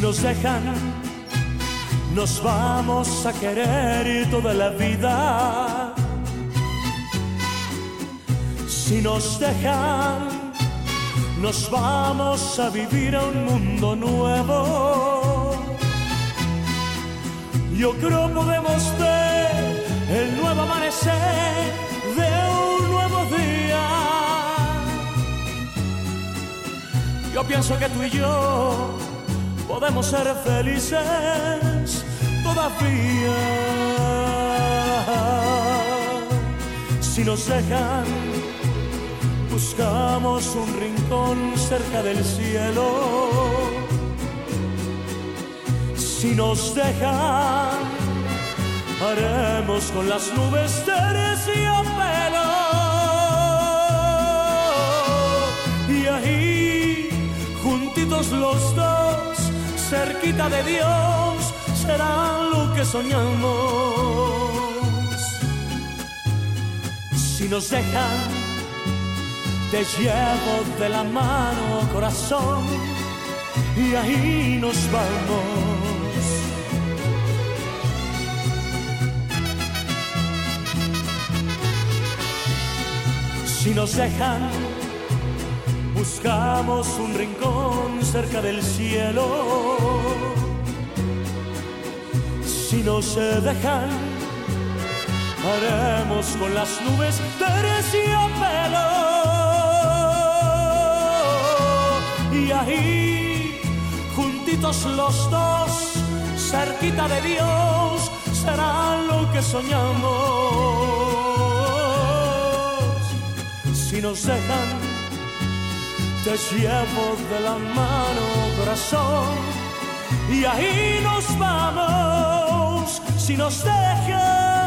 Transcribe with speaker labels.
Speaker 1: nos dejan, nos vamos a querer toda la vida. Si nos dejan, nos vamos a vivir a un mundo nuevo. Yo creo podemos ver el nuevo amanecer de un nuevo día. Yo pienso que tú y yo podemos ser felices todavía. Si nos dejan, buscamos un rincón cerca del cielo. Si nos dejan, haremos con las nubes terciopelo. Y ahí, juntitos los dos, cerquita de Dios, será lo que soñamos. Si nos dejan, te llevo de la mano, corazón, y ahí nos vamos. Si nos dejan, buscamos un rincón cerca del cielo. Si nos dejan, haremos con las nubes terciopelo. Y ahí, juntitos los dos, cerquita de Dios, será lo que soñamos. Si nos dejan, te llevo de la mano, corazón, y ahí nos vamos. Si nos dejan,